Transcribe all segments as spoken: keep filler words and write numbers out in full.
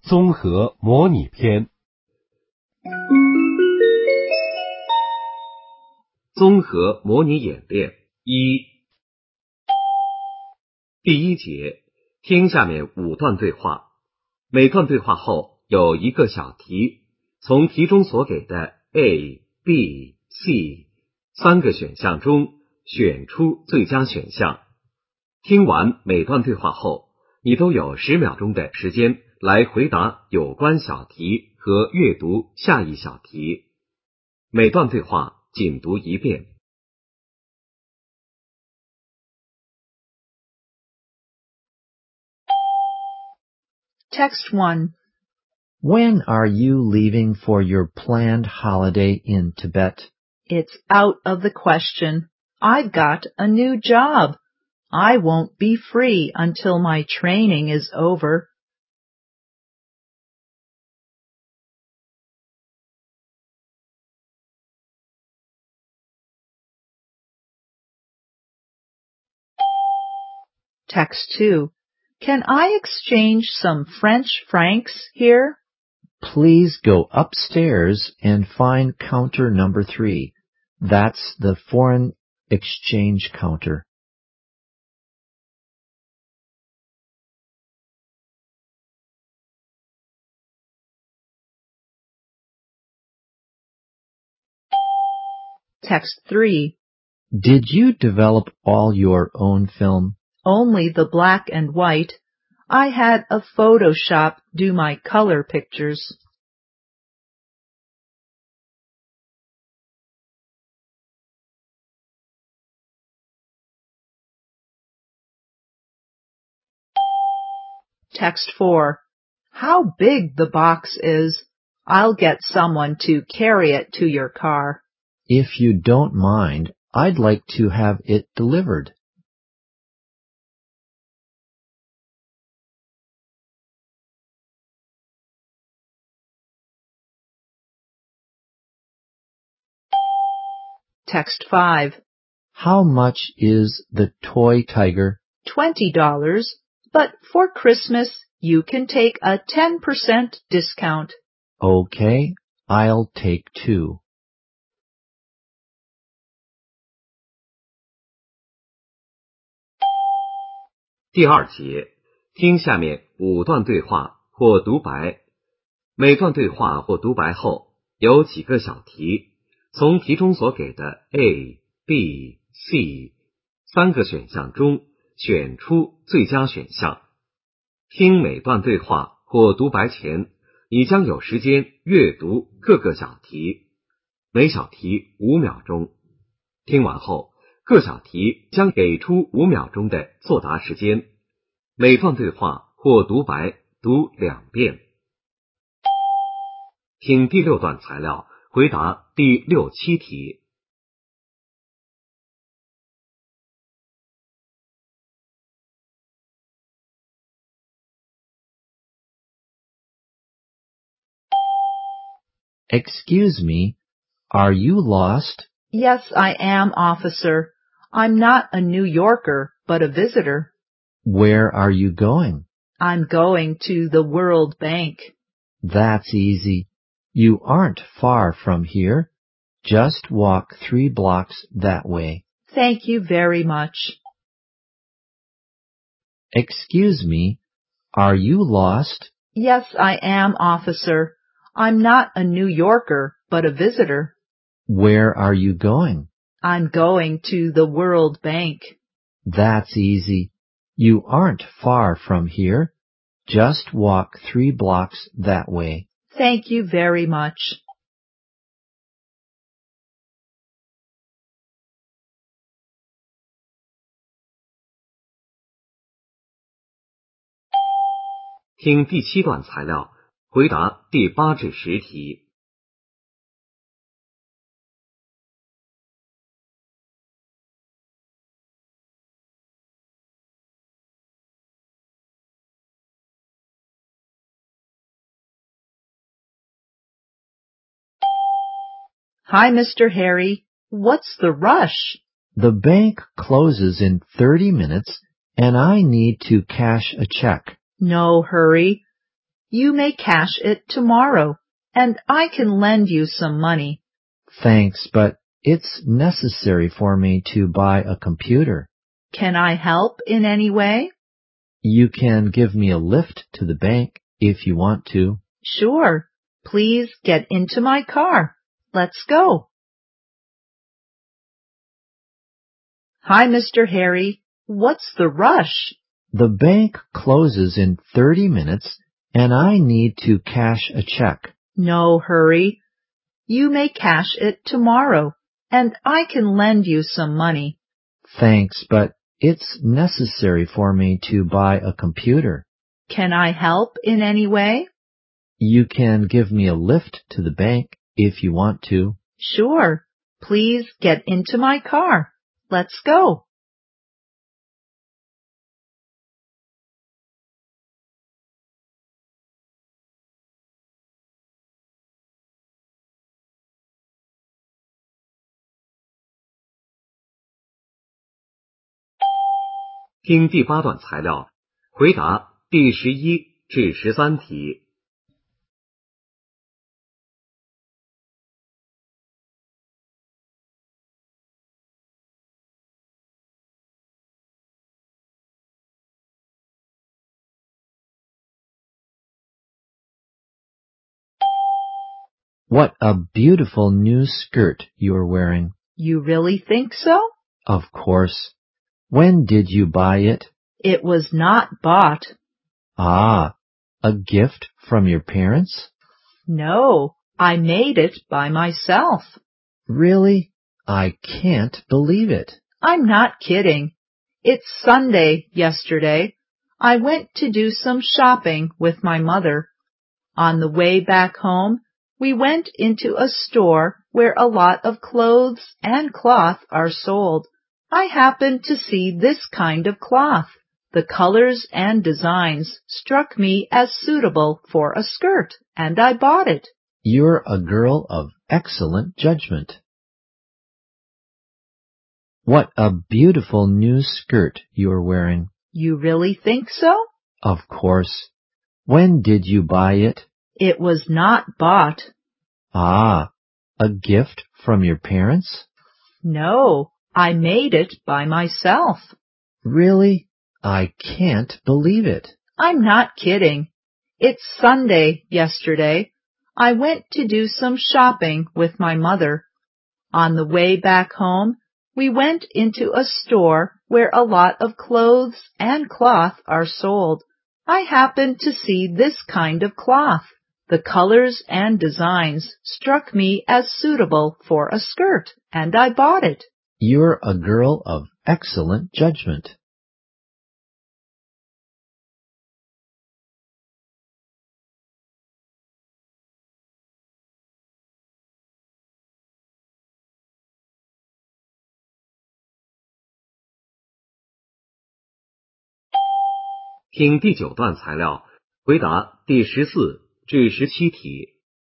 综合模拟篇。综合模拟演练一。第一节，听下面五段对话，每段对话后有一个小题，从题中所给的 A、B、C 三个选项中选出最佳选项。听完每段对话后，你都有十秒钟的时间来回答有关小题和阅读下一小题。每段对话仅读一遍。 Text one. When are you leaving for your planned holiday in Tibet? It's out of the question. I've got a new job. I won't be free until my training is over. Text two. Can I exchange some French francs here? Please go upstairs and find counter number three. That's the foreign exchange counter. Text three. Did you develop all your own film? Only the black and white. I had a Photoshop do my color pictures. Text four. How big the box is. I'll get someone to carry it to your car. If you don't mind, I'd like to have it delivered. Text five. How much is the toy tiger? Twenty dollars, but for Christmas you can take a ten percent discount. Okay, I'll take two. 第二节，听下面五段对话或独白。每段对话或独白后有几个小题，从题中所给的 A、B、C 三个选项中选出最佳选项。听每段对话或独白前，你将有时间阅读各个小题，每小题五秒钟。听完后，各小题将给出五秒钟的作答时间。每段对话或独白读两遍。听第六段材料，回答第六七题。 Excuse me, are you lost? Yes, I am, officer. I'm not a New Yorker, but a visitor. Where are you going? I'm going to the World Bank. That's easy. You aren't far from here. Just walk three blocks that way. Thank you very much. Excuse me, are you lost? Yes, I am, officer. I'm not a New Yorker, but a visitor. Where are you going? I'm going to the World Bank. That's easy. You aren't far from here. Just walk three blocks that way. Thank you very much. 听第七段材料，回答第八至十题。 Hi, Mister Harry. What's the rush? The bank closes in thirty minutes and I need to cash a check. No hurry. You may cash it tomorrow, and I can lend you some money. Thanks, but it's necessary for me to buy a computer. Can I help in any way? You can give me a lift to the bank if you want to. Sure. Please get into my car. Let's go. Hi, Mister Harry. What's the rush? The bank closes in thirty minutes, and I need to cash a check. No hurry. You may cash it tomorrow, and I can lend you some money. Thanks, but it's necessary for me to buy a computer. Can I help in any way? You can give me a lift to the bank if you want to. Sure. Please get into my car. Let's go. 听第八段材料，回答第十一至十三题。 What a beautiful new skirt you are wearing. You really think so? Of course. When did you buy it? It was not bought. Ah, a gift from your parents? No, I made it by myself. Really? I can't believe it. I'm not kidding. It's Sunday yesterday. I went to do some shopping with my mother. On the way back home, we went into a store where a lot of clothes and cloth are sold. I happened to see this kind of cloth. The colors and designs struck me as suitable for a skirt, and I bought it. You're a girl of excellent judgment. What a beautiful new skirt you are wearing. You really think so? Of course. When did you buy it? It was not bought. Ah, a gift from your parents? No, I made it by myself. Really? I can't believe it. I'm not kidding. It's Sunday yesterday. I went to do some shopping with my mother. On the way back home, we went into a store where a lot of clothes and cloth are sold. I happened to see this kind of cloth. The colors and designs struck me as suitable for a skirt, and I bought it. You're a girl of excellent judgment. 《听第九段材料，回答第十四至十七题。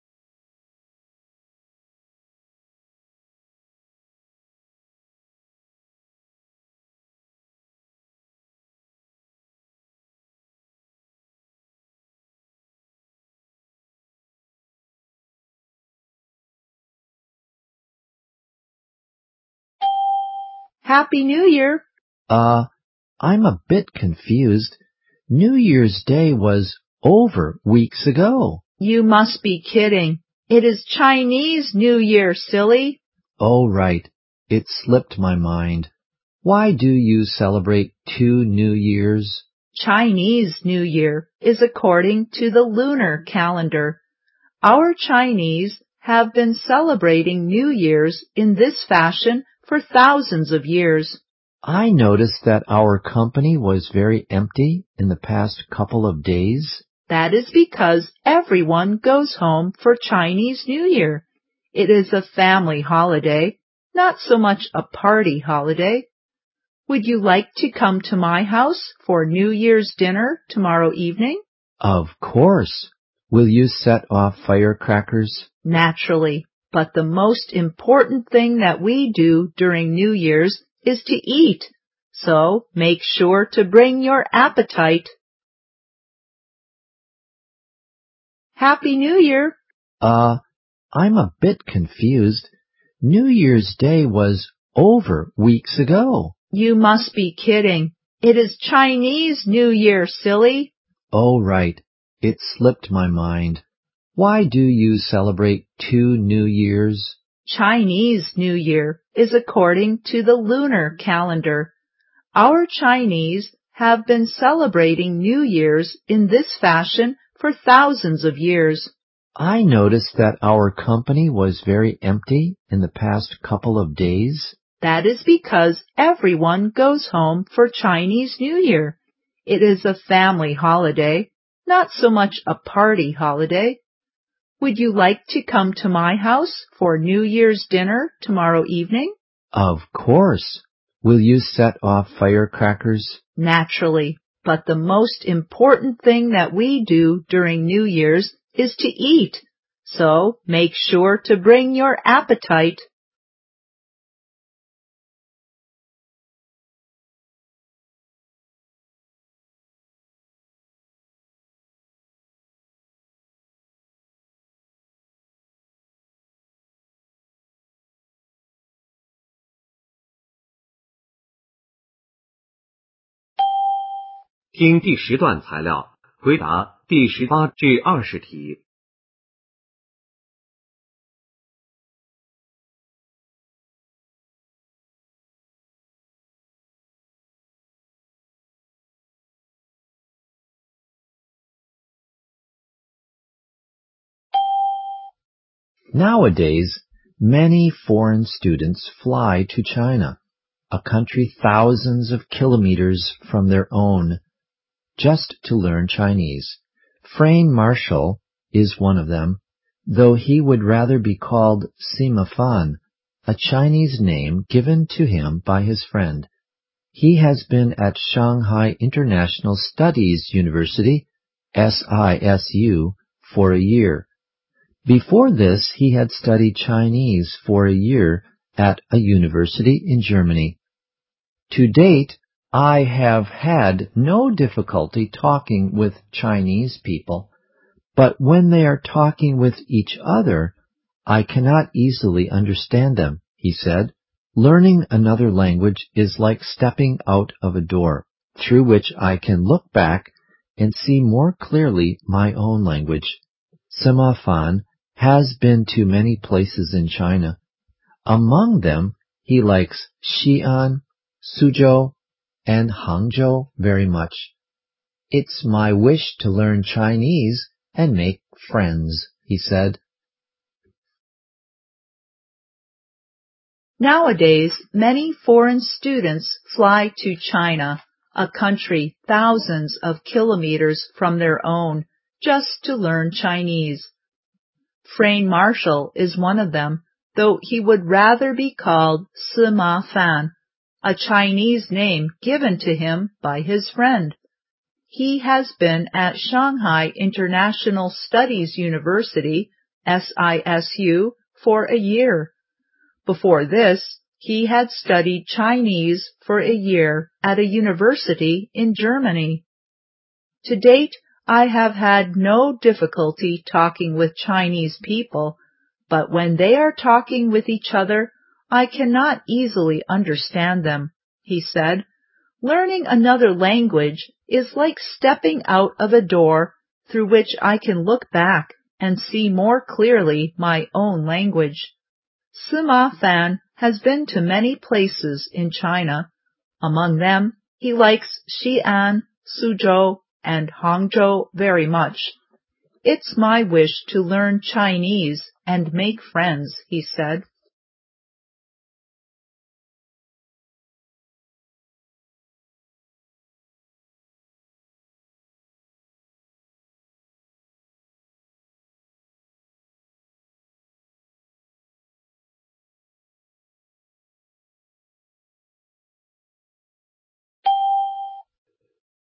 Happy New Year! Uh, I'm a bit confused. New Year's Day was over weeks ago. You must be kidding. It is Chinese New Year, silly. Oh, right. It slipped my mind. Why do you celebrate two New Years? Chinese New Year is according to the lunar calendar. Our Chinese have been celebrating New Year's in this fashion for thousands of years. I noticed that our company was very empty in the past couple of days. That is because everyone goes home for Chinese New Year. It is a family holiday, not so much a party holiday. Would you like to come to my house for New Year's dinner tomorrow evening? Of course. Will you set off firecrackers? Naturally, but the most important thing that we do during New Year's is to eat. So make sure to bring your appetite. Happy New Year! Uh, I'm a bit confused. New Year's Day was over weeks ago. You must be kidding. It is Chinese New Year, silly. Oh, right. It slipped my mind. Why do you celebrate two New Years? Chinese New Year is according to the lunar calendar. Our Chinese have been celebrating New Year's in this fashion for thousands of years. I noticed that our company was very empty in the past couple of days. That is because everyone goes home for Chinese New Year. It is a family holiday, not so much a party holiday. Would you like to come to my house for New Year's dinner tomorrow evening? Of course. Will you set off firecrackers? Naturally, but the most important thing that we do during New Year's is to eat. So make sure to bring your appetite. “听第十段材料，回答第十八至二十题。 Nowadays, many foreign students fly to China, a country thousands of kilometers from their own, just to learn Chinese. Frayne Marshall is one of them, though he would rather be called Sima Fan, a Chinese name given to him by his friend. He has been at Shanghai International Studies University, S I S U, for a year. Before this, he had studied Chinese for a year at a university in Germany. To date, I have had no difficulty talking with Chinese people, but when they are talking with each other, I cannot easily understand them, he said. Learning another language is like stepping out of a door, through which I can look back and see more clearly my own language. Sima Fan has been to many places in China. Among them, he likes Xi'an, Suzhou, and Hangzhou very much. It's my wish to learn Chinese and make friends, he said. Nowadays, many foreign students fly to China, a country thousands of kilometers from their own, just to learn Chinese. Frayne Marshall is one of them, though he would rather be called Sima Fan, a Chinese name given to him by his friend. He has been at Shanghai International Studies University, S I S U, for a year. Before this, he had studied Chinese for a year at a university in Germany. To date, I have had no difficulty talking with Chinese people, but when they are talking with each other, I cannot easily understand them, he said. Learning another language is like stepping out of a door through which I can look back and see more clearly my own language. Sima Fan has been to many places in China. Among them, he likes Xi'an, Suzhou, and Hangzhou very much. It's my wish to learn Chinese and make friends, he said.